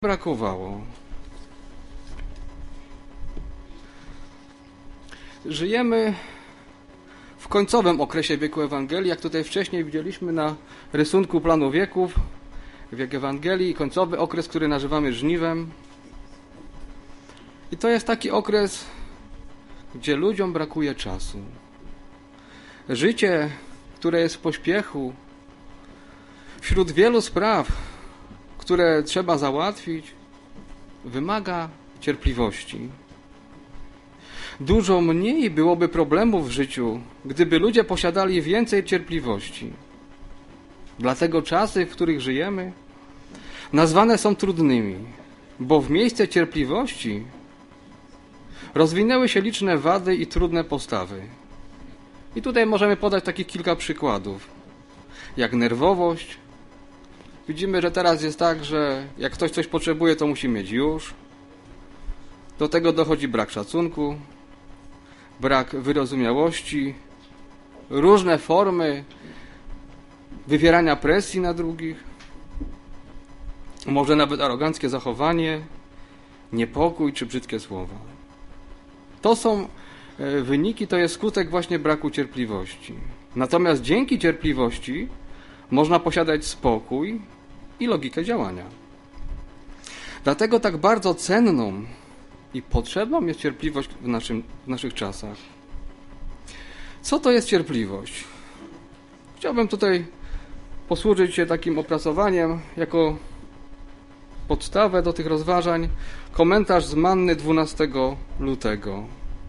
brakowało. Żyjemy w końcowym okresie wieku Ewangelii, jak tutaj wcześniej widzieliśmy na rysunku planu wieków, wiek Ewangelii i końcowy okres, który nazywamy żniwem. I to jest taki okres, gdzie ludziom brakuje czasu. Życie, które jest w pośpiechu, wśród wielu spraw, które trzeba załatwić, wymaga cierpliwości. Dużo mniej byłoby problemów w życiu, gdyby ludzie posiadali więcej cierpliwości. Dlatego czasy, w których żyjemy, nazwane są trudnymi, bo w miejsce cierpliwości rozwinęły się liczne wady i trudne postawy. I tutaj możemy podać takich kilka przykładów, jak nerwowość. Widzimy, że teraz jest tak, że jak ktoś coś potrzebuje, to musi mieć już. Do tego dochodzi brak szacunku, brak wyrozumiałości, różne formy wywierania presji na drugich, może nawet aroganckie zachowanie, niepokój czy brzydkie słowa. To są wyniki, to jest skutek właśnie braku cierpliwości. Natomiast dzięki cierpliwości można posiadać spokój i logikę działania. Dlatego tak bardzo cenną i potrzebną jest cierpliwość w naszych czasach. Co to jest cierpliwość? Chciałbym tutaj posłużyć się takim opracowaniem jako podstawę do tych rozważań. Komentarz z Manny 12 lutego.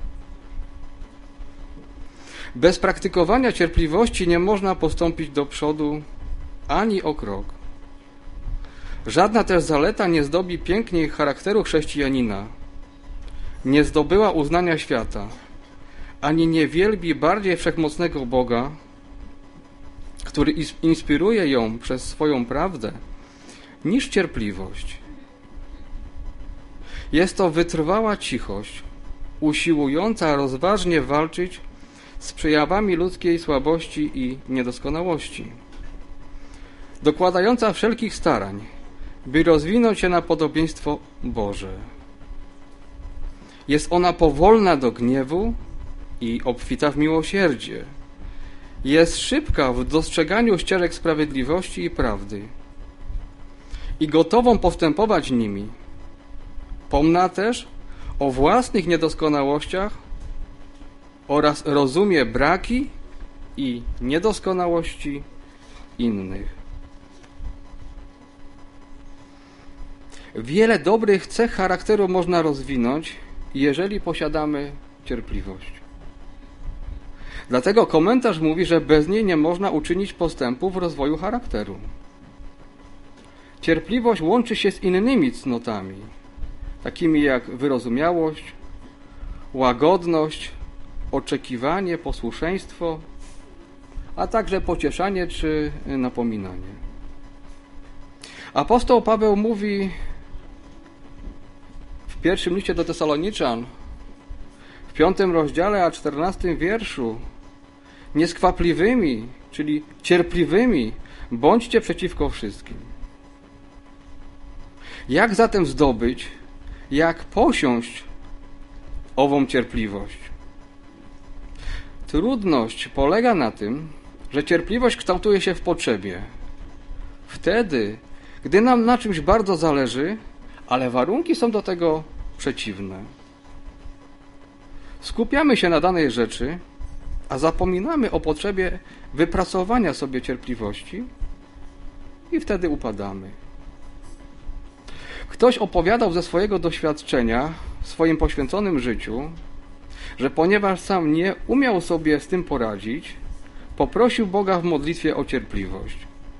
Bez praktykowania cierpliwości nie można postąpić do przodu ani o krok. Żadna też zaleta nie zdobi piękniej charakteru chrześcijanina, nie zdobyła uznania świata, ani nie wielbi bardziej wszechmocnego Boga, który inspiruje ją przez swoją prawdę, niż cierpliwość. Jest to wytrwała cichość, usiłująca rozważnie walczyć z przejawami ludzkiej słabości i niedoskonałości, dokładająca wszelkich starań, by rozwinąć się na podobieństwo Boże. Jest ona powolna do gniewu i obfita w miłosierdzie. Jest szybka w dostrzeganiu ścieżek sprawiedliwości i prawdy i gotową postępować nimi. Pomna też o własnych niedoskonałościach oraz rozumie braki i niedoskonałości innych. Wiele dobrych cech charakteru można rozwinąć, jeżeli posiadamy cierpliwość. Dlatego komentarz mówi, że bez niej nie można uczynić postępu w rozwoju charakteru. Cierpliwość łączy się z innymi cnotami, takimi jak wyrozumiałość, łagodność, oczekiwanie, posłuszeństwo, a także pocieszanie czy napominanie. Apostoł Paweł mówi w pierwszym liście do Tesaloniczan, w 5 rozdziale, a 14 wierszu: nieskwapliwymi, czyli cierpliwymi, bądźcie przeciwko wszystkim. Jak zatem zdobyć, jak posiąść ową cierpliwość? Trudność polega na tym, że cierpliwość kształtuje się w potrzebie. Wtedy, gdy nam na czymś bardzo zależy, ale warunki są do tego przeciwne. Skupiamy się na danej rzeczy, a zapominamy o potrzebie wypracowania sobie cierpliwości i wtedy upadamy. Ktoś opowiadał ze swojego doświadczenia w swoim poświęconym życiu, że ponieważ sam nie umiał sobie z tym poradzić, poprosił Boga w modlitwie o cierpliwość.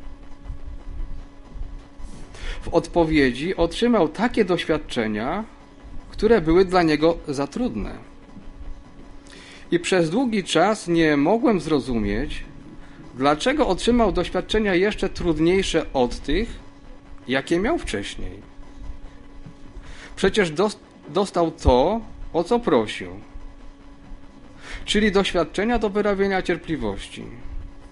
W odpowiedzi otrzymał takie doświadczenia, które były dla niego za trudne. I przez długi czas nie mogłem zrozumieć, dlaczego otrzymał doświadczenia jeszcze trudniejsze od tych, jakie miał wcześniej. Przecież dostał to, o co prosił, czyli doświadczenia do wyrabiania cierpliwości.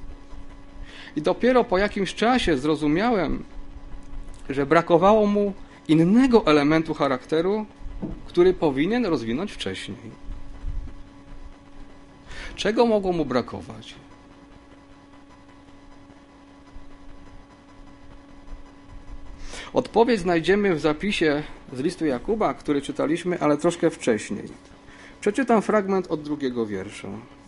I dopiero po jakimś czasie zrozumiałem, że brakowało mu innego elementu charakteru, który powinien rozwinąć wcześniej. Czego mogło mu brakować? Odpowiedź znajdziemy w zapisie z listu Jakuba, który czytaliśmy, ale troszkę wcześniej. Przeczytam fragment od 2 wiersza.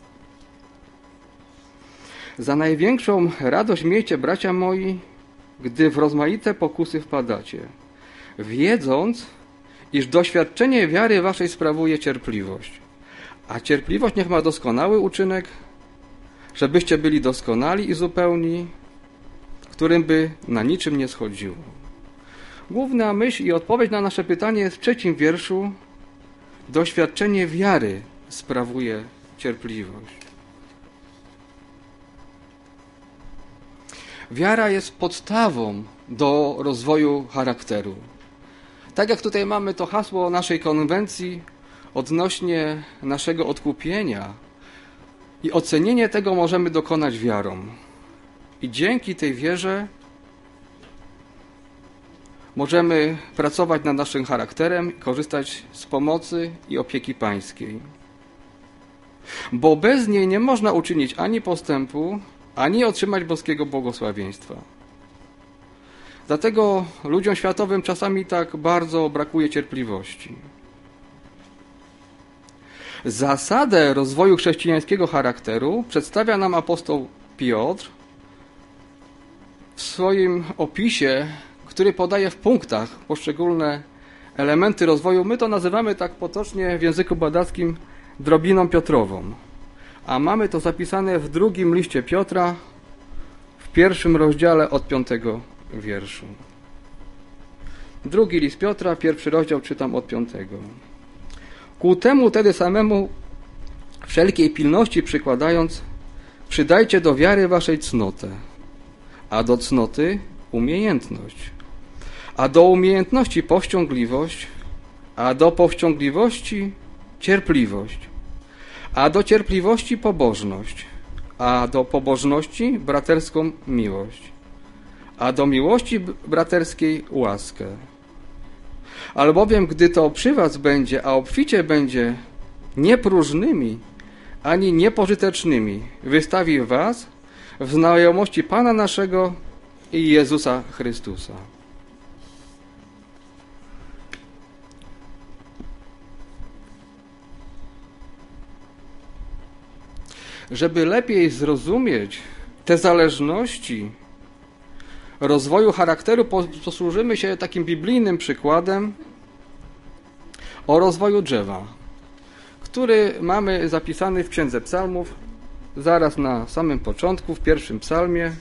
Za największą radość miejcie, bracia moi, gdy w rozmaite pokusy wpadacie, wiedząc, iż doświadczenie wiary waszej sprawuje cierpliwość. A cierpliwość niech ma doskonały uczynek, żebyście byli doskonali i zupełni, którym by na niczym nie schodziło. Główna myśl i odpowiedź na nasze pytanie jest w 3 wierszu. Doświadczenie wiary sprawuje cierpliwość. Wiara jest podstawą do rozwoju charakteru. Tak jak tutaj mamy to hasło naszej konwencji odnośnie naszego odkupienia i ocenienie tego możemy dokonać wiarą. I dzięki tej wierze możemy pracować nad naszym charakterem i korzystać z pomocy i opieki pańskiej. Bo bez niej nie można uczynić ani postępu, ani otrzymać boskiego błogosławieństwa. Dlatego ludziom światowym czasami tak bardzo brakuje cierpliwości. Zasadę rozwoju chrześcijańskiego charakteru przedstawia nam apostoł Piotr w swoim opisie, który podaje w punktach poszczególne elementy rozwoju. My to nazywamy tak potocznie w języku badackim drobiną Piotrową. A mamy to zapisane w 2 liście Piotra, w 1 rozdziale od 5 wierszu. 2 list Piotra, 1 rozdział, czytam od 5. Ku temu tedy samemu wszelkiej pilności przykładając, przydajcie do wiary waszej cnotę, a do cnoty umiejętność, a do umiejętności powściągliwość, a do powściągliwości cierpliwość, a do cierpliwości pobożność, a do pobożności braterską miłość, a do miłości braterskiej łaskę. Albowiem gdy to przy was będzie, a obficie będzie niepróżnymi, ani niepożytecznymi, wystawi was w znajomości Pana naszego i Jezusa Chrystusa. Żeby lepiej zrozumieć te zależności rozwoju charakteru, posłużymy się takim biblijnym przykładem o rozwoju drzewa, który mamy zapisany w Księdze Psalmów, zaraz na samym początku, w 1 psalmie.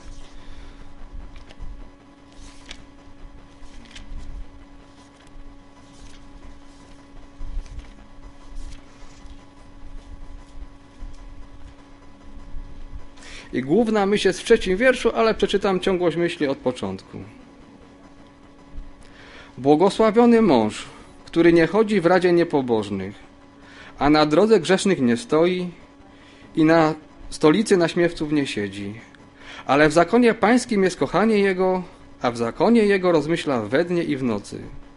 I główna myśl jest w 3 wierszu, ale przeczytam ciągłość myśli od początku. Błogosławiony mąż, który nie chodzi w radzie niepobożnych, a na drodze grzesznych nie stoi i na stolicy naśmiewców nie siedzi, ale w zakonie pańskim jest kochanie jego, a w zakonie jego rozmyśla we dnie i w nocy.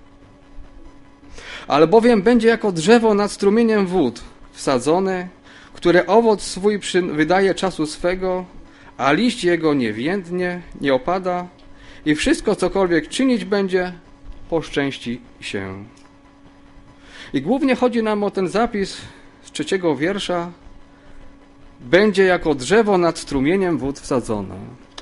Albowiem będzie jako drzewo nad strumieniem wód wsadzone, które owoc swój wydaje czasu swego, a liść jego nie więdnie, nie opada i wszystko, cokolwiek czynić będzie, poszczęści się. I głównie chodzi nam o ten zapis z 3 wiersza. Będzie jako drzewo nad strumieniem wód wsadzone.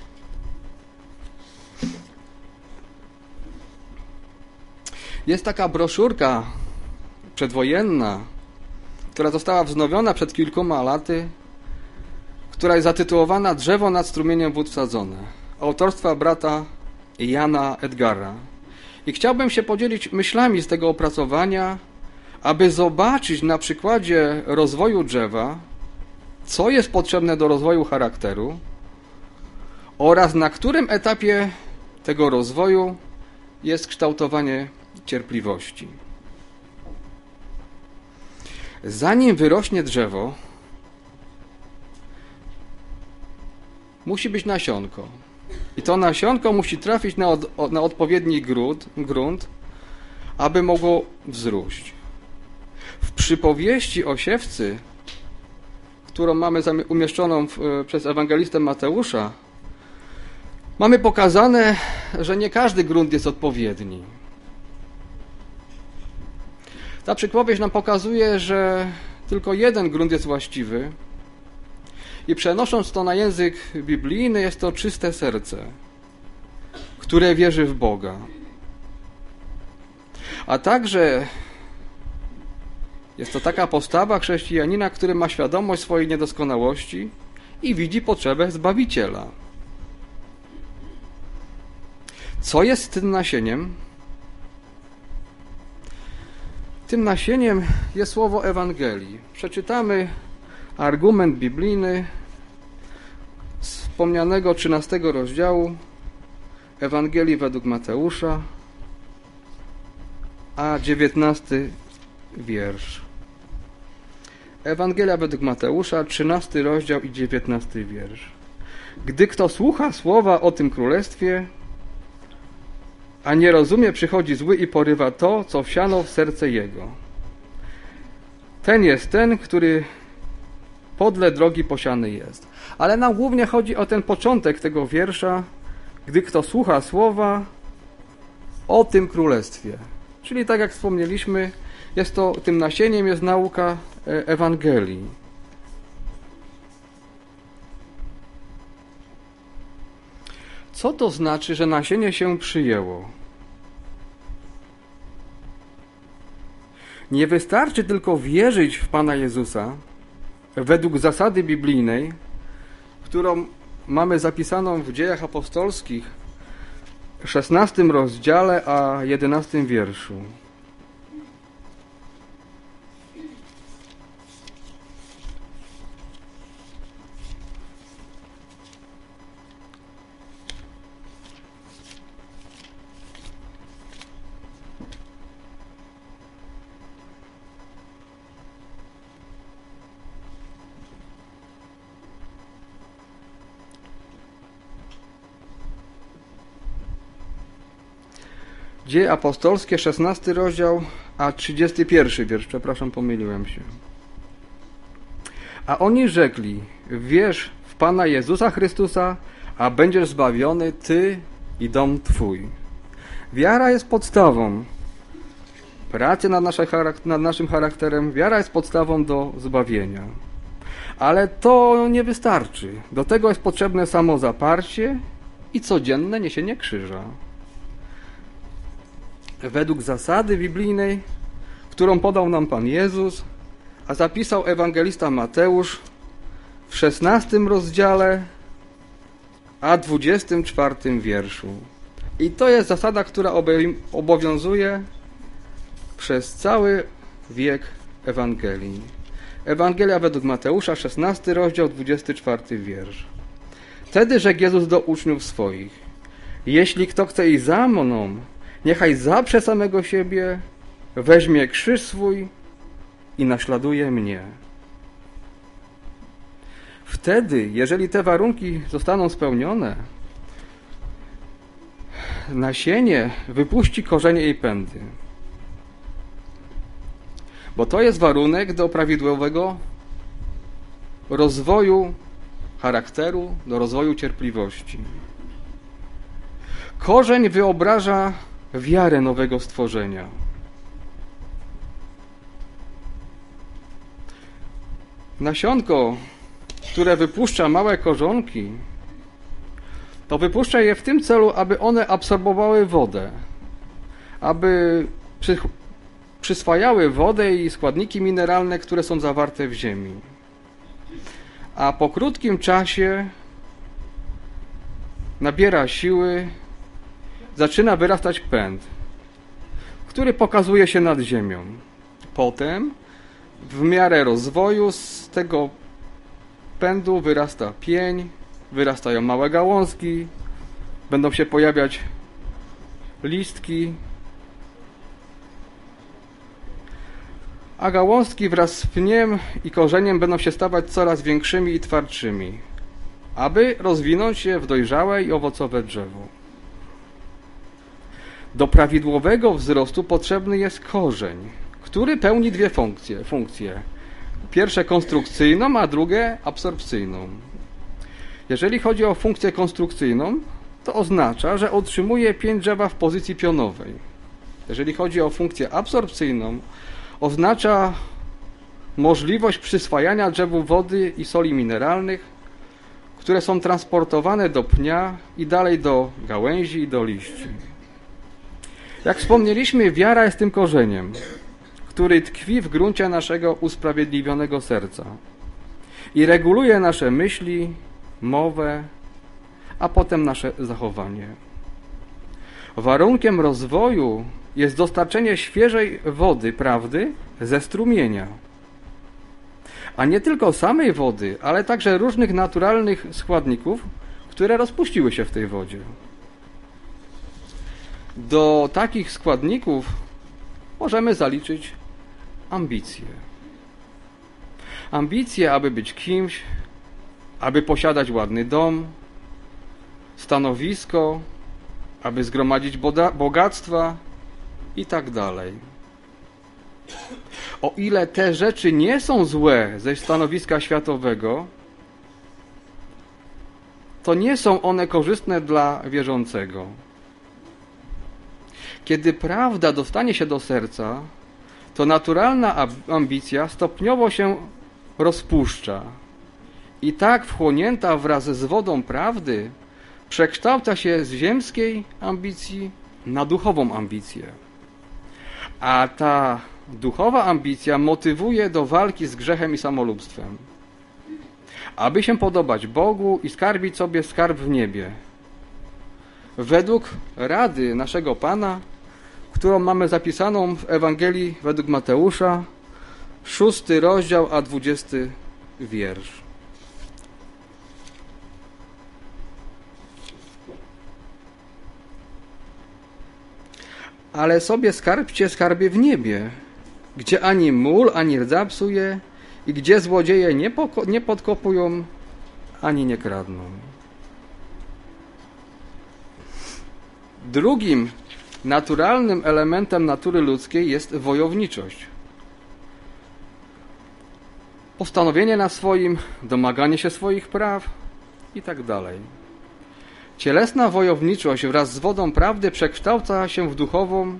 Jest taka broszurka przedwojenna, która została wznowiona przed kilkoma laty, która jest zatytułowana Drzewo nad strumieniem wód wsadzone, autorstwa brata Jana Edgara. I chciałbym się podzielić myślami z tego opracowania, aby zobaczyć na przykładzie rozwoju drzewa, co jest potrzebne do rozwoju charakteru oraz na którym etapie tego rozwoju jest kształtowanie cierpliwości. Zanim wyrośnie drzewo, musi być nasionko. I to nasionko musi trafić na odpowiedni grunt, aby mogło wzróść. W przypowieści o siewcy, którą mamy umieszczoną przez ewangelistę Mateusza, mamy pokazane, że nie każdy grunt jest odpowiedni. Ta przypowieść nam pokazuje, że tylko jeden grunt jest właściwy i przenosząc to na język biblijny, jest to czyste serce, które wierzy w Boga. A także jest to taka postawa chrześcijanina, który ma świadomość swojej niedoskonałości i widzi potrzebę Zbawiciela. Co jest tym nasieniem? Tym nasieniem jest słowo Ewangelii. Przeczytamy argument biblijny z wspomnianego 13 rozdziału Ewangelii według Mateusza, a 19 wiersz. Ewangelia według Mateusza, 13 rozdział i 19 wiersz. Gdy kto słucha słowa o tym królestwie, a nie rozumie, przychodzi zły i porywa to, co wsiano w serce jego. Ten jest ten, który podle drogi posiany jest. Ale nam głównie chodzi o ten początek tego wiersza, gdy kto słucha słowa o tym królestwie. Czyli tak jak wspomnieliśmy, tym nasieniem jest nauka Ewangelii. Co to znaczy, że nasienie się przyjęło? Nie wystarczy tylko wierzyć w Pana Jezusa według zasady biblijnej, którą mamy zapisaną w Dziejach Apostolskich, 16 rozdziale, a 11 wierszu. Dzieje apostolskie, 16 rozdział, a 31 wiersz, przepraszam, pomyliłem się. A oni rzekli, wierz w Pana Jezusa Chrystusa, a będziesz zbawiony ty i dom twój. Wiara jest podstawą pracy nad naszym charakterem, wiara jest podstawą do zbawienia. Ale to nie wystarczy. Do tego jest potrzebne samozaparcie i codzienne niesienie krzyża. Według zasady biblijnej, którą podał nam Pan Jezus, a zapisał ewangelista Mateusz w 16 rozdziale, a 24 wierszu. I to jest zasada, która obowiązuje przez cały wiek Ewangelii. Ewangelia według Mateusza, 16 rozdział, 24 wiersz. Wtedy rzekł Jezus do uczniów swoich: jeśli kto chce iść za mną, niechaj zaprze samego siebie, weźmie krzyż swój i naśladuje mnie. Wtedy, jeżeli te warunki zostaną spełnione, nasienie wypuści korzenie i pędy. Bo to jest warunek do prawidłowego rozwoju charakteru, do rozwoju cierpliwości. Korzeń wyobraża wiarę nowego stworzenia. Nasionko, które wypuszcza małe korzonki, to wypuszcza je w tym celu, aby one absorbowały wodę, aby przyswajały wodę i składniki mineralne, które są zawarte w ziemi. A po krótkim czasie nabiera siły, zaczyna wyrastać pęd, który pokazuje się nad ziemią. Potem, w miarę rozwoju, z tego pędu wyrasta pień, wyrastają małe gałązki, będą się pojawiać listki, a gałązki wraz z pniem i korzeniem będą się stawać coraz większymi i twardszymi, aby rozwinąć się w dojrzałe i owocowe drzewo. Do prawidłowego wzrostu potrzebny jest korzeń, który pełni dwie funkcje. Pierwsze konstrukcyjną, a drugie absorpcyjną. Jeżeli chodzi o funkcję konstrukcyjną, to oznacza, że utrzymuje pień drzewa w pozycji pionowej. Jeżeli chodzi o funkcję absorpcyjną, oznacza możliwość przyswajania drzewu wody i soli mineralnych, które są transportowane do pnia i dalej do gałęzi i do liści. Jak wspomnieliśmy, wiara jest tym korzeniem, który tkwi w gruncie naszego usprawiedliwionego serca i reguluje nasze myśli, mowę, a potem nasze zachowanie. Warunkiem rozwoju jest dostarczenie świeżej wody prawdy ze strumienia. A nie tylko samej wody, ale także różnych naturalnych składników, które rozpuściły się w tej wodzie. Do takich składników możemy zaliczyć ambicje. Ambicje, aby być kimś, aby posiadać ładny dom, stanowisko, aby zgromadzić bogactwa i tak dalej. O ile te rzeczy nie są złe ze stanowiska światowego, to nie są one korzystne dla wierzącego. Kiedy prawda dostanie się do serca, to naturalna ambicja stopniowo się rozpuszcza i tak wchłonięta wraz z wodą prawdy przekształca się z ziemskiej ambicji na duchową ambicję. A ta duchowa ambicja motywuje do walki z grzechem i samolubstwem, aby się podobać Bogu i skarbić sobie skarb w niebie. Według rady naszego Pana, którą mamy zapisaną w Ewangelii według Mateusza, 6 rozdział, a 20 wiersz. Ale sobie skarbcie skarby w niebie, gdzie ani mól, ani rdza psuje i gdzie złodzieje nie podkopują, ani nie kradną. Drugim naturalnym elementem natury ludzkiej jest wojowniczość. Postanowienie na swoim, domaganie się swoich praw i tak dalej. Cielesna wojowniczość wraz z wodą prawdy przekształca się w duchową,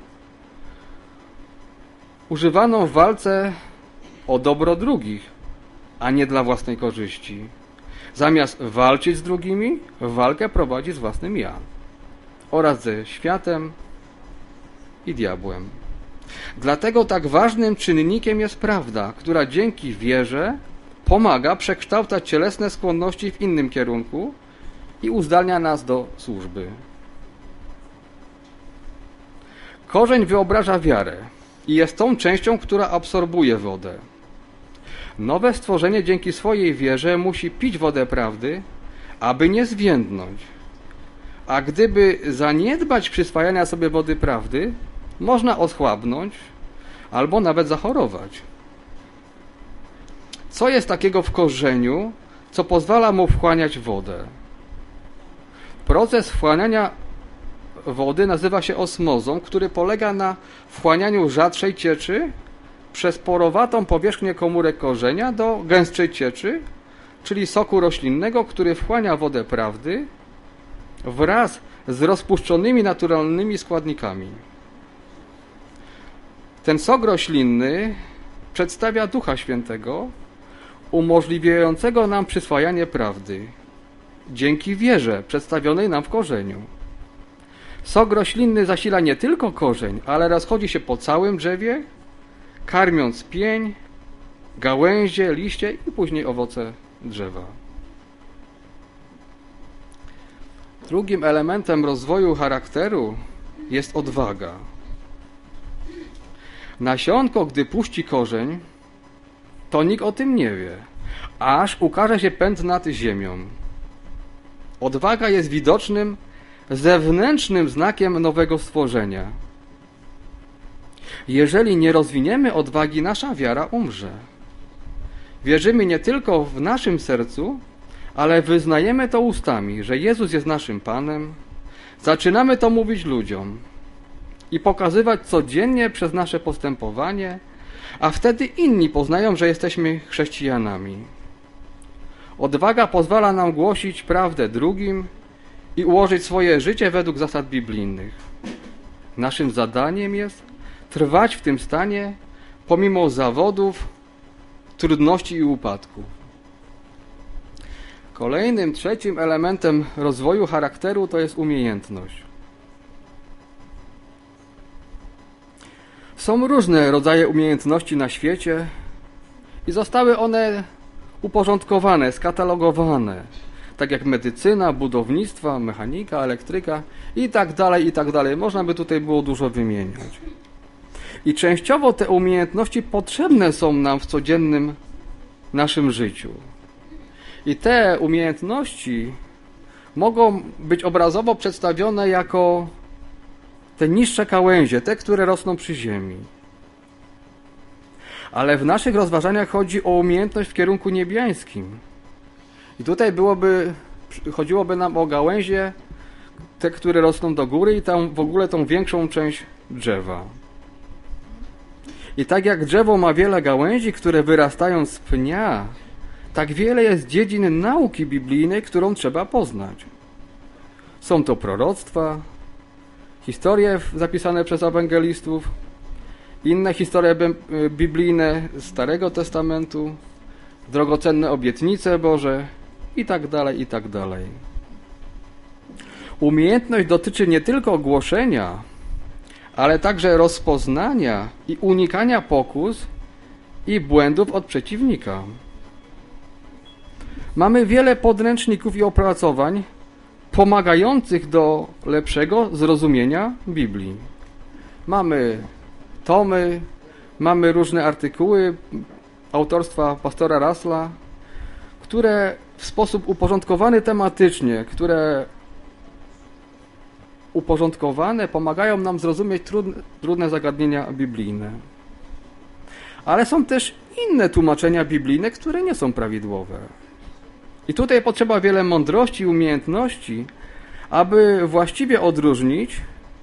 używaną w walce o dobro drugich, a nie dla własnej korzyści. Zamiast walczyć z drugimi, walkę prowadzi z własnym ja oraz ze światem i diabłem. Dlatego tak ważnym czynnikiem jest prawda, która dzięki wierze pomaga przekształcać cielesne skłonności w innym kierunku i uzdalnia nas do służby. Korzeń wyobraża wiarę i jest tą częścią, która absorbuje wodę. Nowe stworzenie dzięki swojej wierze musi pić wodę prawdy, aby nie zwiędnąć. A gdyby zaniedbać przyswajania sobie wody prawdy, można osłabnąć albo nawet zachorować. Co jest takiego w korzeniu, co pozwala mu wchłaniać wodę? Proces wchłaniania wody nazywa się osmozą, który polega na wchłanianiu rzadszej cieczy przez porowatą powierzchnię komórek korzenia do gęstszej cieczy, czyli soku roślinnego, który wchłania wodę prawdy wraz z rozpuszczonymi naturalnymi składnikami. Ten sok roślinny przedstawia Ducha Świętego, umożliwiającego nam przyswajanie prawdy dzięki wierze przedstawionej nam w korzeniu. Sok roślinny zasila nie tylko korzeń, ale rozchodzi się po całym drzewie, karmiąc pień, gałęzie, liście i później owoce drzewa. Drugim elementem rozwoju charakteru jest odwaga. Nasionko, gdy puści korzeń, to nikt o tym nie wie, aż ukaże się pęd nad ziemią. Odwaga jest widocznym, zewnętrznym znakiem nowego stworzenia. Jeżeli nie rozwiniemy odwagi, nasza wiara umrze. Wierzymy nie tylko w naszym sercu, ale wyznajemy to ustami, że Jezus jest naszym Panem. Zaczynamy to mówić ludziom, i pokazywać codziennie przez nasze postępowanie, a wtedy inni poznają, że jesteśmy chrześcijanami. Odwaga pozwala nam głosić prawdę drugim i ułożyć swoje życie według zasad biblijnych. Naszym zadaniem jest trwać w tym stanie pomimo zawodów, trudności i upadków. Kolejnym, trzecim elementem rozwoju charakteru to jest umiejętność. Są różne rodzaje umiejętności na świecie i zostały one uporządkowane, skatalogowane, tak jak medycyna, budownictwa, mechanika, elektryka i tak dalej. Można by tutaj było dużo wymieniać. I częściowo te umiejętności potrzebne są nam w codziennym naszym życiu. I te umiejętności mogą być obrazowo przedstawione jako te niższe gałęzie, te, które rosną przy ziemi. Ale w naszych rozważaniach chodzi o umiejętność w kierunku niebiańskim. I tutaj chodziłoby nam o gałęzie, te, które rosną do góry i tam w ogóle tą większą część drzewa. I tak jak drzewo ma wiele gałęzi, które wyrastają z pnia, tak wiele jest dziedzin nauki biblijnej, którą trzeba poznać. Są to proroctwa, historie zapisane przez ewangelistów, inne historie biblijne z Starego Testamentu, drogocenne obietnice Boże i tak dalej. Umiejętność dotyczy nie tylko głoszenia, ale także rozpoznania i unikania pokus i błędów od przeciwnika. Mamy wiele podręczników i opracowań pomagających do lepszego zrozumienia Biblii. Mamy tomy, mamy różne artykuły autorstwa pastora Russella, które w sposób uporządkowany tematycznie, pomagają nam zrozumieć trudne zagadnienia biblijne. Ale są też inne tłumaczenia biblijne, które nie są prawidłowe. I tutaj potrzeba wiele mądrości i umiejętności, aby właściwie odróżnić,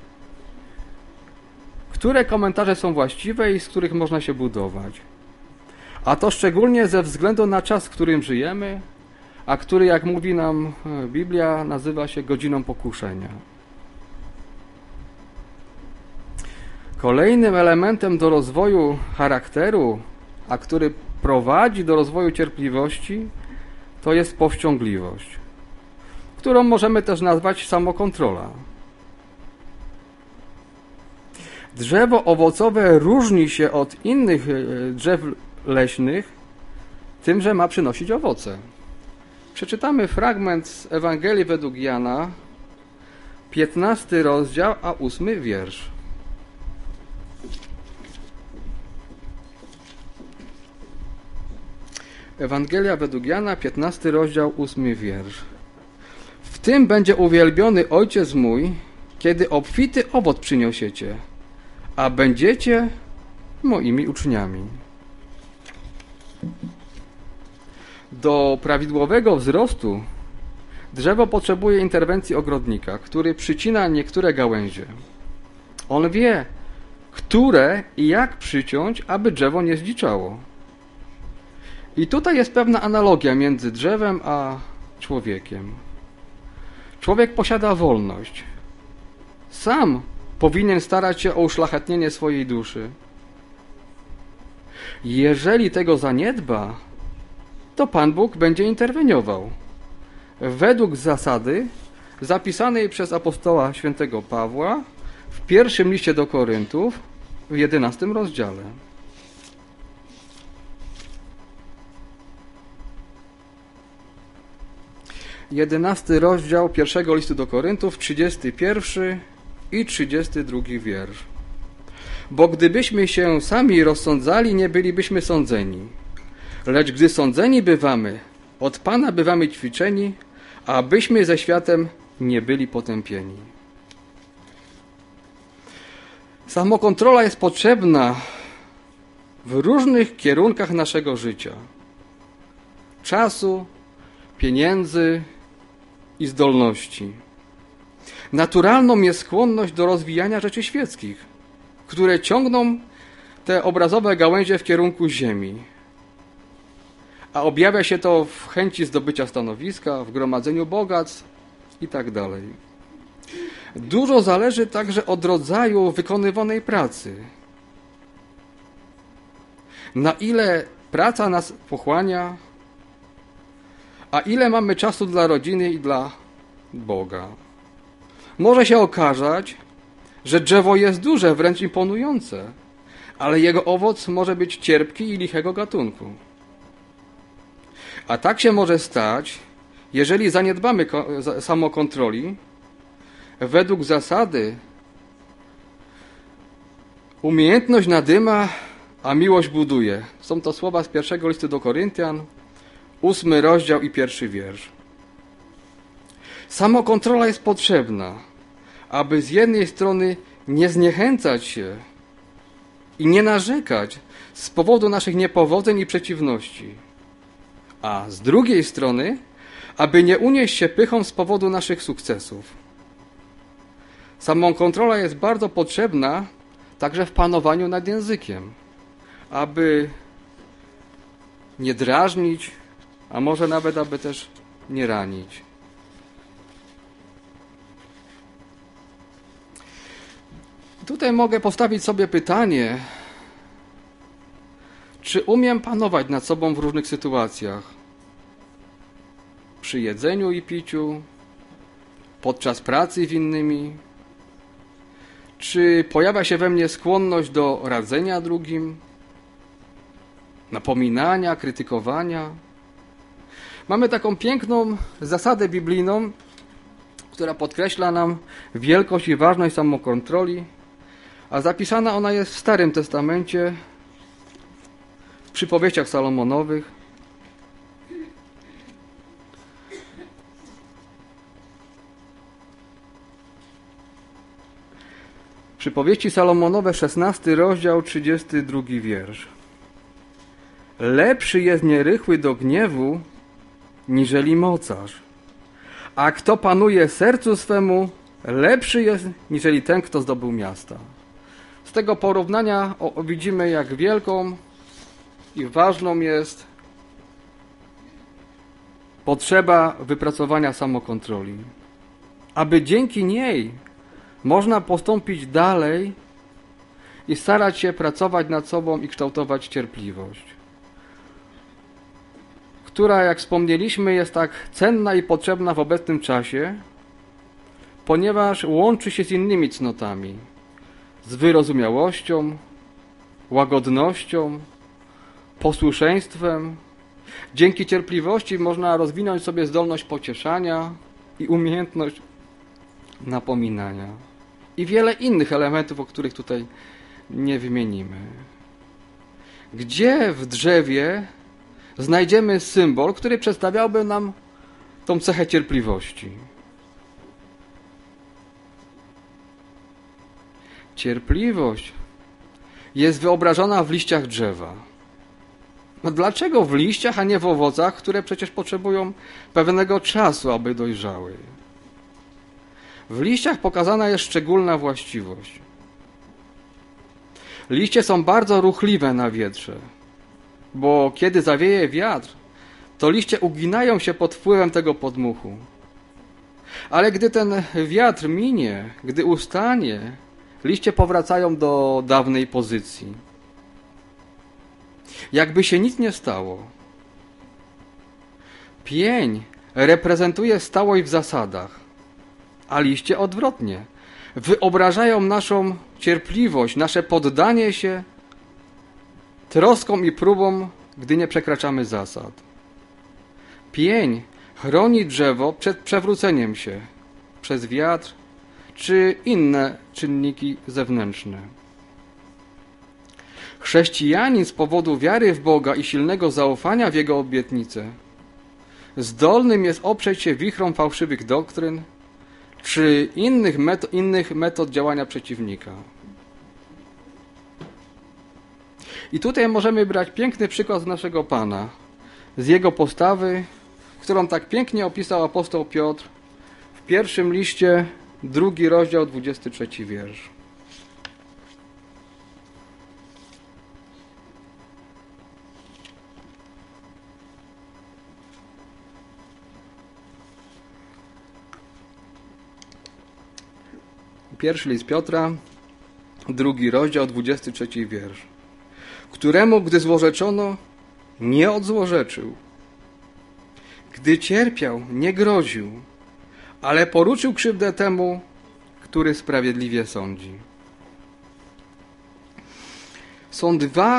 które komentarze są właściwe i z których można się budować. A to szczególnie ze względu na czas, w którym żyjemy, a który, jak mówi nam Biblia, nazywa się godziną pokuszenia. Kolejnym elementem do rozwoju charakteru, a który prowadzi do rozwoju cierpliwości, to jest powściągliwość, którą możemy też nazwać samokontrola. Drzewo owocowe różni się od innych drzew leśnych tym, że ma przynosić owoce. Przeczytamy fragment z Ewangelii według Jana, 15 rozdział, a 8 wiersz. Ewangelia według Jana, 15 rozdział, 8 wiersz. W tym będzie uwielbiony Ojciec mój, kiedy obfity owoc przyniosiecie, a będziecie moimi uczniami. Do prawidłowego wzrostu drzewo potrzebuje interwencji ogrodnika, który przycina niektóre gałęzie. On wie, które i jak przyciąć, aby drzewo nie zdziczało. I tutaj jest pewna analogia między drzewem a człowiekiem. Człowiek posiada wolność. Sam powinien starać się o uszlachetnienie swojej duszy. Jeżeli tego zaniedba, to Pan Bóg będzie interweniował. Według zasady zapisanej przez apostoła świętego Pawła w pierwszym liście do Koryntów w 11 rozdziale. 11 rozdział pierwszego listu do Koryntów, 31 i 32 wiersz. Bo gdybyśmy się sami rozsądzali, nie bylibyśmy sądzeni. Lecz gdy sądzeni bywamy, od Pana bywamy ćwiczeni, abyśmy ze światem nie byli potępieni. Samokontrola jest potrzebna w różnych kierunkach naszego życia. Czasu, pieniędzy i zdolności. Naturalną jest skłonność do rozwijania rzeczy świeckich, które ciągną te obrazowe gałęzie w kierunku ziemi. A objawia się to w chęci zdobycia stanowiska, w gromadzeniu bogactw i tak dalej. Dużo zależy także od rodzaju wykonywanej pracy. Na ile praca nas pochłania, a ile mamy czasu dla rodziny i dla Boga. Może się okazać, że drzewo jest duże, wręcz imponujące, ale jego owoc może być cierpki i lichego gatunku. A tak się może stać, jeżeli zaniedbamy samokontroli, według zasady umiejętność nadyma, a miłość buduje. Są to słowa z 1 listu do Koryntian, 8 rozdział i 1 wiersz. Samokontrola jest potrzebna, aby z jednej strony nie zniechęcać się i nie narzekać z powodu naszych niepowodzeń i przeciwności, a z drugiej strony, aby nie unieść się pychą z powodu naszych sukcesów. Samokontrola jest bardzo potrzebna także w panowaniu nad językiem, aby nie drażnić, a może nawet, aby też nie ranić. Tutaj mogę postawić sobie pytanie, czy umiem panować nad sobą w różnych sytuacjach? Przy jedzeniu i piciu, podczas pracy z innymi? Czy pojawia się we mnie skłonność do radzenia drugim, napominania, krytykowania? Mamy taką piękną zasadę biblijną, która podkreśla nam wielkość i ważność samokontroli, a zapisana ona jest w Starym Testamencie, w przypowieściach Salomonowych. Przypowieści Salomonowe, 16 rozdział, 32 wiersz. Lepszy jest nierychły do gniewu, niżeli mocarz. A kto panuje sercu swemu, lepszy jest, niżeli ten, kto zdobył miasta. Z tego porównania widzimy, jak wielką i ważną jest potrzeba wypracowania samokontroli. Aby dzięki niej można postąpić dalej i starać się pracować nad sobą i kształtować cierpliwość, która, jak wspomnieliśmy, jest tak cenna i potrzebna w obecnym czasie, ponieważ łączy się z innymi cnotami, z wyrozumiałością, łagodnością, posłuszeństwem. Dzięki cierpliwości można rozwinąć sobie zdolność pocieszania i umiejętność napominania. I wiele innych elementów, o których tutaj nie wymienimy. Gdzie w drzewie znajdziemy symbol, który przedstawiałby nam tą cechę cierpliwości? Cierpliwość jest wyobrażona w liściach drzewa. No dlaczego w liściach, a nie w owocach, które przecież potrzebują pewnego czasu, aby dojrzały? W liściach pokazana jest szczególna właściwość. Liście są bardzo ruchliwe na wietrze, bo kiedy zawieje wiatr, to liście uginają się pod wpływem tego podmuchu. Ale gdy ten wiatr minie, gdy ustanie, liście powracają do dawnej pozycji. Jakby się nic nie stało. Pień reprezentuje stałość w zasadach, a liście odwrotnie. Wyobrażają naszą cierpliwość, nasze poddanie się troskom i próbom, gdy nie przekraczamy zasad. Pień chroni drzewo przed przewróceniem się przez wiatr czy inne czynniki zewnętrzne. Chrześcijanin z powodu wiary w Boga i silnego zaufania w Jego obietnice zdolnym jest oprzeć się wichrom fałszywych doktryn czy innych metod działania przeciwnika. I tutaj możemy brać piękny przykład z naszego Pana, z Jego postawy, którą tak pięknie opisał apostoł Piotr w pierwszym liście 2 rozdział, 23 wiersz. Pierwszy list Piotra, 2 rozdział, 23 wiersz. Któremu, gdy złorzeczono, nie odzłorzeczył. Gdy cierpiał, nie groził, ale poruczył krzywdę temu, który sprawiedliwie sądzi. Są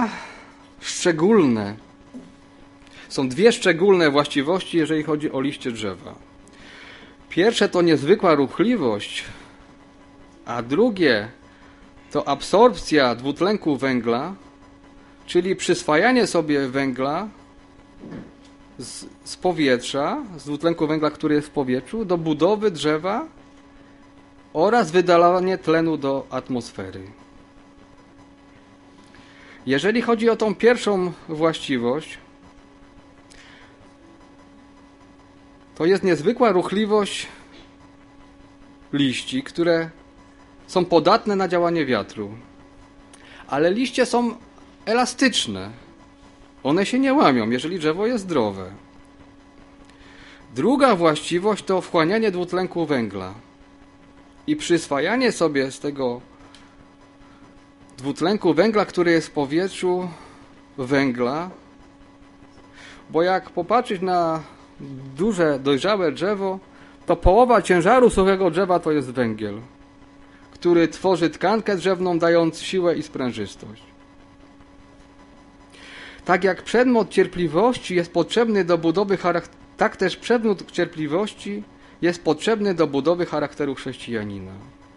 dwie szczególne właściwości, jeżeli chodzi o liście drzewa. Pierwsze to niezwykła ruchliwość, a drugie to absorpcja dwutlenku węgla, czyli przyswajanie sobie węgla z powietrza, z dwutlenku węgla, który jest w powietrzu, do budowy drzewa oraz wydalanie tlenu do atmosfery. Jeżeli chodzi o tą pierwszą właściwość, to jest niezwykła ruchliwość liści, które są podatne na działanie wiatru. Ale liście są elastyczne. One się nie łamią, jeżeli drzewo jest zdrowe. Druga właściwość to wchłanianie dwutlenku węgla i przyswajanie sobie z tego dwutlenku węgla, który jest w powietrzu, węgla, bo jak popatrzeć na duże, dojrzałe drzewo, to połowa ciężaru suchego drzewa to jest węgiel, który tworzy tkankę drzewną, dając siłę i sprężystość. Tak jak przedmiot cierpliwości jest potrzebny do budowy tak też przedmiot cierpliwości jest potrzebny do budowy charakteru chrześcijanina.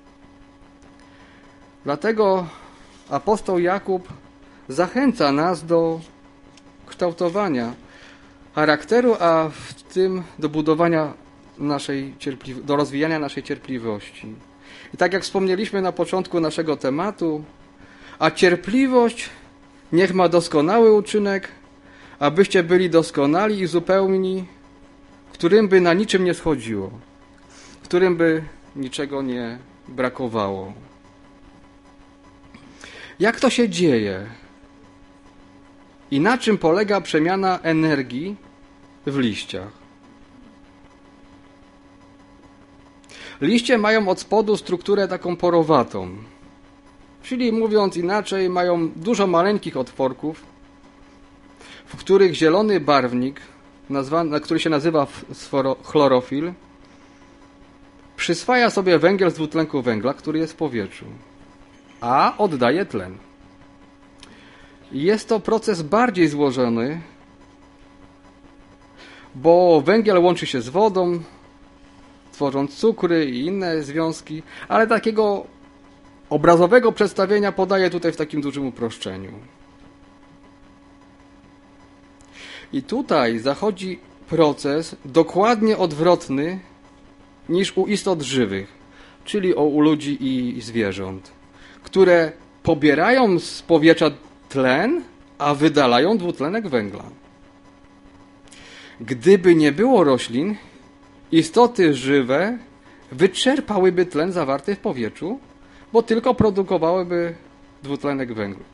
Dlatego apostoł Jakub zachęca nas do kształtowania charakteru, a w tym do budowania do rozwijania naszej cierpliwości. I tak jak wspomnieliśmy na początku naszego tematu, a cierpliwość niech ma doskonały uczynek, abyście byli doskonali i zupełni, którym by na niczym nie schodziło, którym by niczego nie brakowało. Jak to się dzieje? I na czym polega przemiana energii w liściach? Liście mają od spodu strukturę taką porowatą, czyli mówiąc inaczej, mają dużo maleńkich otworków, w których zielony barwnik, który się nazywa chlorofil, przyswaja sobie węgiel z dwutlenku węgla, który jest w powietrzu, a oddaje tlen. Jest to proces bardziej złożony, bo węgiel łączy się z wodą, tworząc cukry i inne związki, ale takiego obrazowego przedstawienia podaję tutaj w takim dużym uproszczeniu. I tutaj zachodzi proces dokładnie odwrotny niż u istot żywych, czyli u ludzi i zwierząt, które pobierają z powietrza tlen, a wydalają dwutlenek węgla. Gdyby nie było roślin, istoty żywe wyczerpałyby tlen zawarty w powietrzu, bo tylko produkowałyby dwutlenek węgla.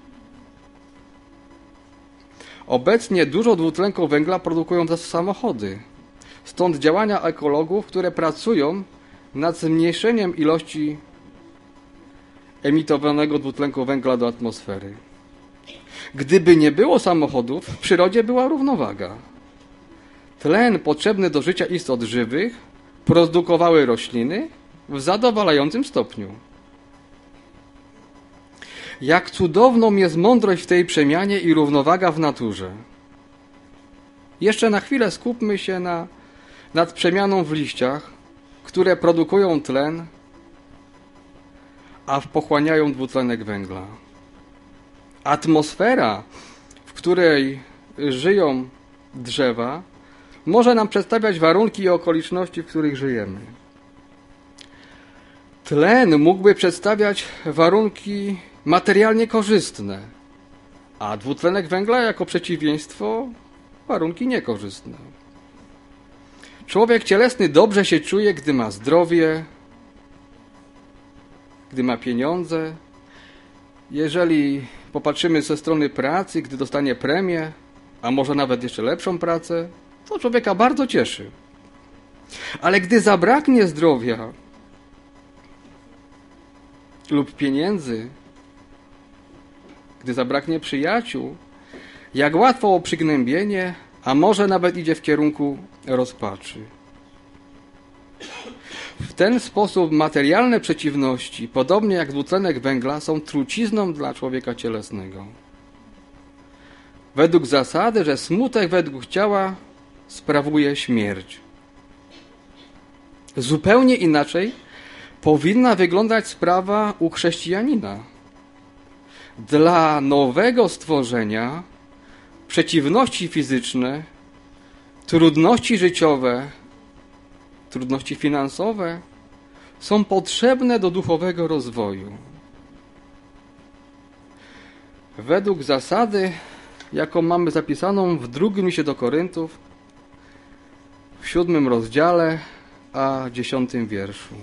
Obecnie dużo dwutlenku węgla produkują też samochody. Stąd działania ekologów, które pracują nad zmniejszeniem ilości emitowanego dwutlenku węgla do atmosfery. Gdyby nie było samochodów, w przyrodzie była równowaga. Tlen potrzebny do życia istot żywych produkowały rośliny w zadowalającym stopniu. Jak cudowną jest mądrość w tej przemianie i równowaga w naturze. Jeszcze na chwilę skupmy się nad przemianą w liściach, które produkują tlen, a pochłaniają dwutlenek węgla. Atmosfera, w której żyją drzewa, może nam przedstawiać warunki i okoliczności, w których żyjemy. Tlen mógłby przedstawiać warunki materialnie korzystne, a dwutlenek węgla jako przeciwieństwo warunki niekorzystne. Człowiek cielesny dobrze się czuje, gdy ma zdrowie, gdy ma pieniądze. Jeżeli popatrzymy ze strony pracy, gdy dostanie premię, a może nawet jeszcze lepszą pracę, to człowieka bardzo cieszy. Ale gdy zabraknie zdrowia lub pieniędzy, gdy zabraknie przyjaciół, jak łatwo o przygnębienie, a może nawet idzie w kierunku rozpaczy. W ten sposób materialne przeciwności, podobnie jak dwutlenek węgla, są trucizną dla człowieka cielesnego. Według zasady, że smutek według ciała sprawuje śmierć. Zupełnie inaczej powinna wyglądać sprawa u chrześcijanina. Dla nowego stworzenia przeciwności fizyczne, trudności życiowe, trudności finansowe są potrzebne do duchowego rozwoju. Według zasady, jaką mamy zapisaną w 2 liście do Koryntów, w 7 rozdziale, a 10 wierszu.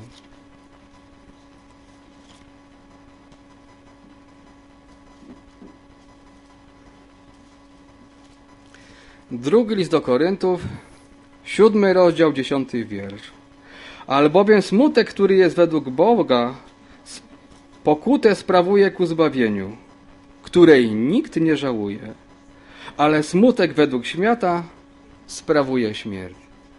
Drugi list do Koryntów, 7 rozdział, 10 wiersz. Albowiem smutek, który jest według Boga, pokutę sprawuje ku zbawieniu, której nikt nie żałuje, ale smutek według świata sprawuje śmierć.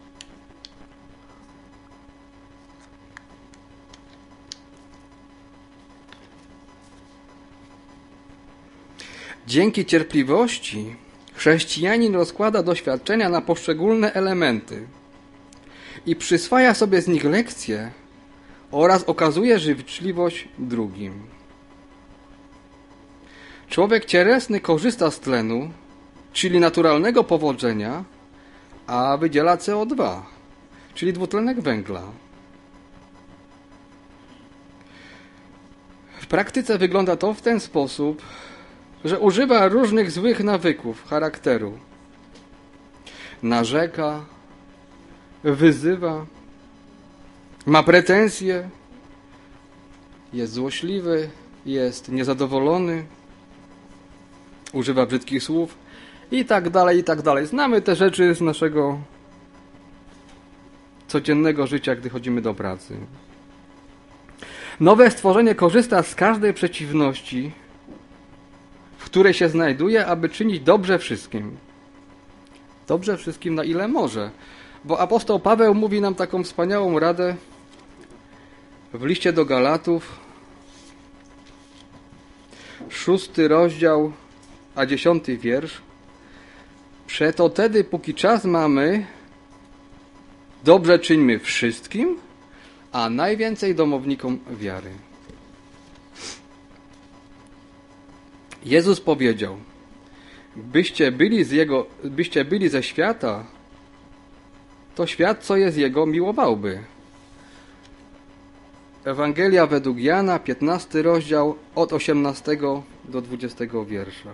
Dzięki cierpliwości chrześcijanin rozkłada doświadczenia na poszczególne elementy i przyswaja sobie z nich lekcje oraz okazuje życzliwość drugim. Człowiek cielesny korzysta z tlenu, czyli naturalnego powodzenia, a wydziela CO2, czyli dwutlenek węgla. W praktyce wygląda to w ten sposób, że używa różnych złych nawyków charakteru. Narzeka, wyzywa, ma pretensje, jest złośliwy, jest niezadowolony, używa brzydkich słów i tak dalej, i tak dalej. Znamy te rzeczy z naszego codziennego życia, gdy chodzimy do pracy. Nowe stworzenie korzysta z każdej przeciwności, w której się znajduje, aby czynić dobrze wszystkim. Dobrze wszystkim, na ile może. Bo apostoł Paweł mówi nam taką wspaniałą radę w liście do Galatów, 6 rozdział, a 10 wiersz. Przeto tedy, póki czas mamy, dobrze czyńmy wszystkim, a najwięcej domownikom wiary. Jezus powiedział: byście byli ze świata, to świat, co jest Jego, miłowałby. Ewangelia według Jana, 15 rozdział, od 18 do 20 wiersza.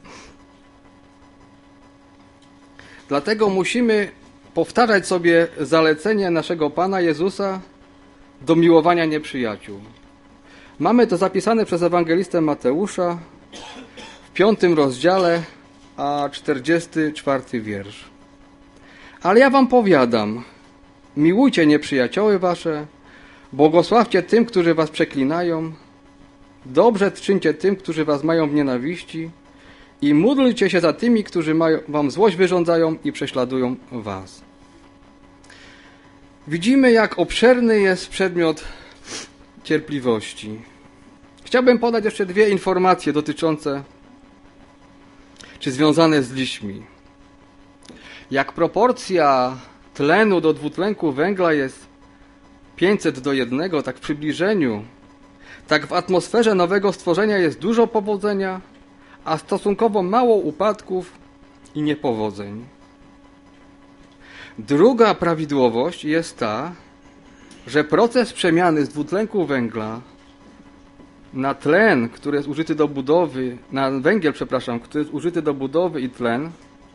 Dlatego musimy powtarzać sobie zalecenie naszego Pana Jezusa do miłowania nieprzyjaciół. Mamy to zapisane przez ewangelistę Mateusza w 5 rozdziale, a 44 wiersz. Ale ja wam powiadam, miłujcie nieprzyjacioły wasze, błogosławcie tym, którzy was przeklinają, dobrze czyńcie tym, którzy was mają w nienawiści i módlcie się za tymi, którzy wam złość wyrządzają i prześladują was. Widzimy, jak obszerny jest przedmiot cierpliwości. Chciałbym podać jeszcze 2 informacje dotyczące czy związane z liśćmi. Jak proporcja tlenu do dwutlenku węgla jest 500:1, tak w przybliżeniu, tak w atmosferze nowego stworzenia jest dużo powodzenia, a stosunkowo mało upadków i niepowodzeń. Druga prawidłowość jest ta, że proces przemiany z dwutlenku węgla na tlen, który jest użyty do budowy, na węgiel, który jest użyty do budowy i tlen,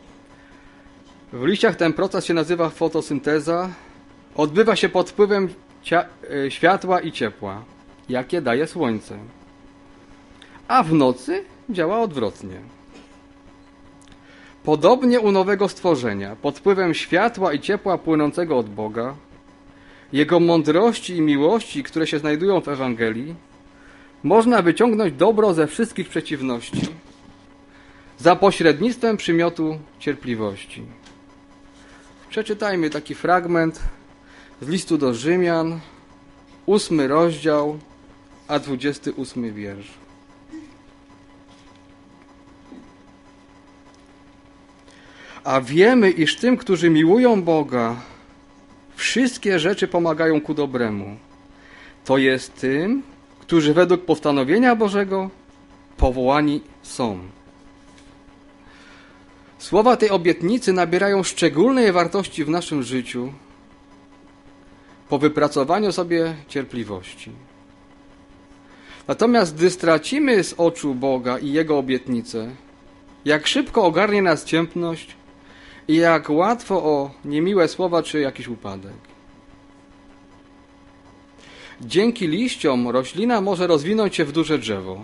w liściach ten proces się nazywa fotosynteza, odbywa się pod wpływem światła i ciepła. jakie daje słońce, a w nocy działa odwrotnie. Podobnie u nowego stworzenia, pod wpływem światła i ciepła płynącego od Boga, Jego mądrości i miłości, które się znajdują w Ewangelii, można wyciągnąć dobro ze wszystkich przeciwności za pośrednictwem przymiotu cierpliwości. Przeczytajmy taki fragment z listu do Rzymian, 8 rozdział, a 28 wiersz. A wiemy, iż tym, którzy miłują Boga, wszystkie rzeczy pomagają ku dobremu. To jest tym, którzy według postanowienia Bożego powołani są. Słowa tej obietnicy nabierają szczególnej wartości w naszym życiu po wypracowaniu sobie cierpliwości. Natomiast gdy stracimy z oczu Boga i Jego obietnice, jak szybko ogarnie nas ciemność i jak łatwo o niemiłe słowa czy jakiś upadek. Dzięki liściom roślina może rozwinąć się w duże drzewo.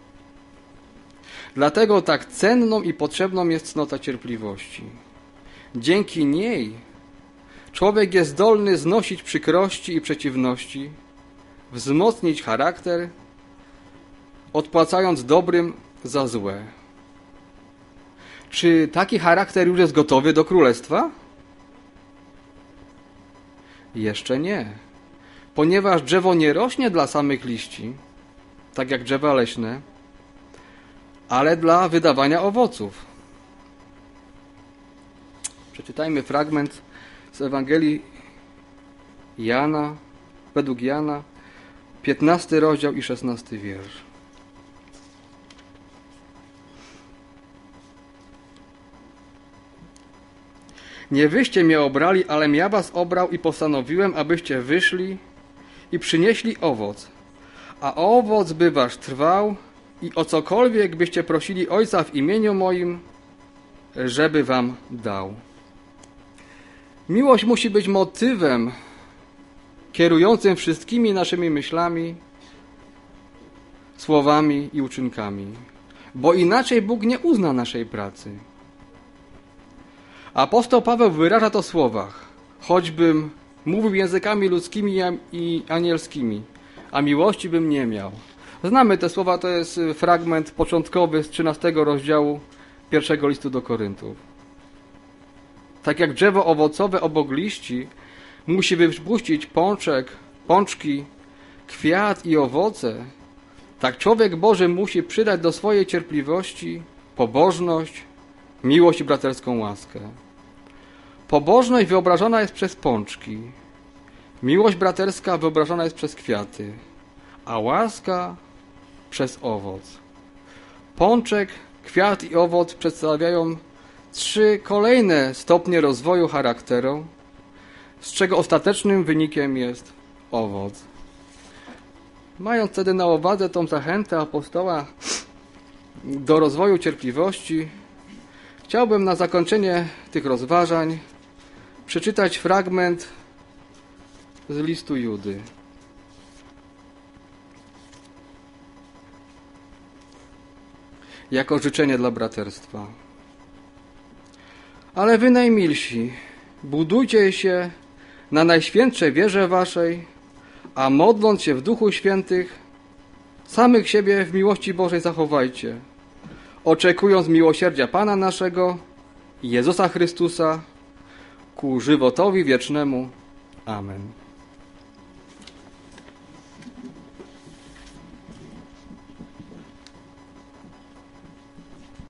Dlatego tak cenną i potrzebną jest cnota cierpliwości. Dzięki niej człowiek jest zdolny znosić przykrości i przeciwności, wzmocnić charakter, odpłacając dobrym za złe. Czy taki charakter już jest gotowy do królestwa? Jeszcze nie, ponieważ drzewo nie rośnie dla samych liści, tak jak drzewa leśne, ale dla wydawania owoców. Przeczytajmy fragment z Ewangelii Jana, według Jana, 15 rozdział i 16 wiersz. Nie wyście mnie obrali, alem ja was obrał i postanowiłem, abyście wyszli i przynieśli owoc, a owoc by wasz trwał i o cokolwiek byście prosili Ojca w imieniu moim, żeby wam dał. Miłość musi być motywem kierującym wszystkimi naszymi myślami, słowami i uczynkami, bo inaczej Bóg nie uzna naszej pracy. Apostoł Paweł wyraża to w słowach: choćbym mówił językami ludzkimi i anielskimi, a miłości bym nie miał. Znamy te słowa, to jest fragment początkowy z 13 rozdziału pierwszego listu do Koryntów. Tak jak drzewo owocowe obok liści musi wypuścić pączki, kwiat i owoce, tak człowiek Boży musi przydać do swojej cierpliwości pobożność, miłość i braterską łaskę. Pobożność wyobrażona jest przez pączki, miłość braterska wyobrażona jest przez kwiaty, a łaska przez owoc. Pączek, kwiat i owoc przedstawiają 3 kolejne stopnie rozwoju charakteru, z czego ostatecznym wynikiem jest owoc. Mając wtedy na uwadze tą zachętę apostoła do rozwoju cierpliwości, chciałbym na zakończenie tych rozważań przeczytać fragment z listu Judy. Jako życzenie dla braterstwa. Ale wy najmilsi, budujcie się na najświętszej wierze waszej, a modląc się w Duchu Świętych, samych siebie w miłości Bożej zachowajcie, oczekując miłosierdzia Pana naszego, Jezusa Chrystusa, ku żywotowi wiecznemu. Amen.